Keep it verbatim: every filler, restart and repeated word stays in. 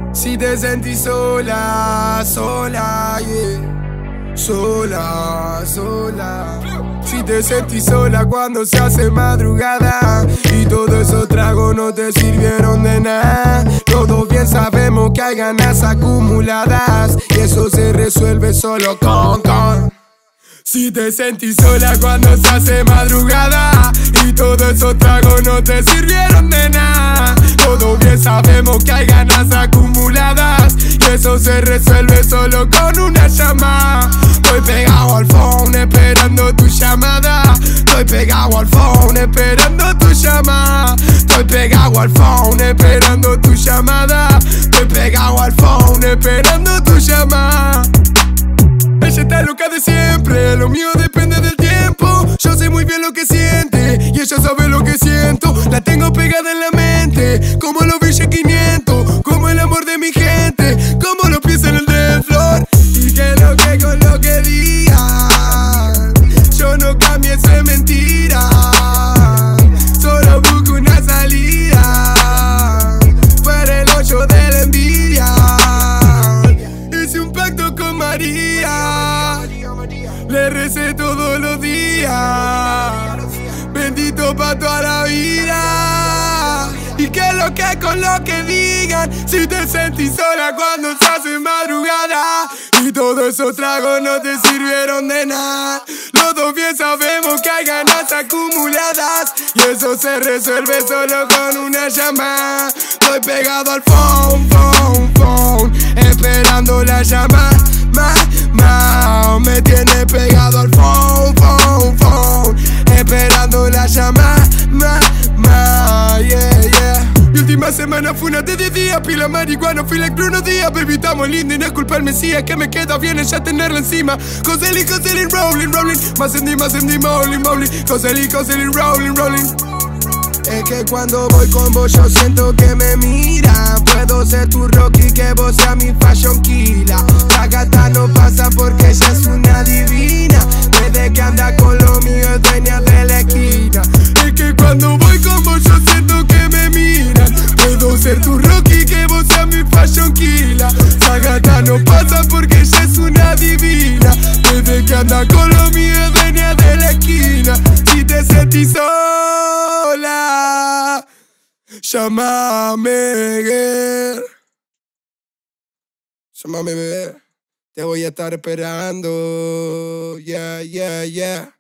Si te sentís sola, sola, yeah. Sola, sola. Si te sentís sola cuando se hace madrugada y todos esos tragos no te sirvieron de nada. Todos bien sabemos que hay ganas acumuladas y eso se resuelve solo con, con. Si te sentís sola cuando se hace madrugada y todos esos tragos no te sirvieron de nada. Todos bien sabemos que hay ganas acumuladas y eso se resuelve solo con una llamada. Estoy pegado al phone esperando tu llamada. Estoy pegado al phone esperando tu llamada. Estoy pegado al phone esperando tu llamada. Estoy pegado al phone esperando tu llamada. Ella está loca de siempre, lo mío depende del tiempo. Yo sé muy bien lo que siente y ella sabe lo que siento. La tengo pegada en la mente, como los billetes quinientos, como el amor de mi gente, como los pies en el de flor. Y que lo que con lo que digan, yo no cambié, eso es mentira. Solo busco una salida para el hoyo de la envidia. Hice un pacto con María, le recé todos los días, bendito pa' toda la vida. Y que lo que con lo que digan, si te sentís sola cuando se hace madrugada y todos esos tragos no te sirvieron de nada. Los dos bien sabemos que hay ganas acumuladas y eso se resuelve solo con una llamada. Estoy pegado al phone, phone, phone, esperando la llamada. Ma, ma, me tiene pegado al phone, phone, phone, esperando la llamada. Ma, ma, yeah, yeah. Mi última semana fue una de diez días, pila marihuana, fui like unos días. Baby, estamos lindos y no es culpa el Mesías, que me queda bien es ya tenerla encima. Coseli, coseli, rolling, rolling, más en di, más en di, bowling, bowling. Coseli, coseli, rolling, rolling. Es que cuando voy con vos yo siento que me miran. Puedo ser tu Rocky, que vos seas mi fashion killer. La gata no pasa porque ella es una divina. Desde que anda con lo mío es dueña de la esquina. Es que cuando voy con vos yo siento que me miran. Puedo ser tu Rocky, que vos seas mi fashion killer. La gata no pasa porque ella es una divina. Desde que anda con lo mío es dueña de la esquina. Si te sentís sola, llámame, girl. Llámame, bebé. Te voy a estar esperando. Yeah, yeah, yeah.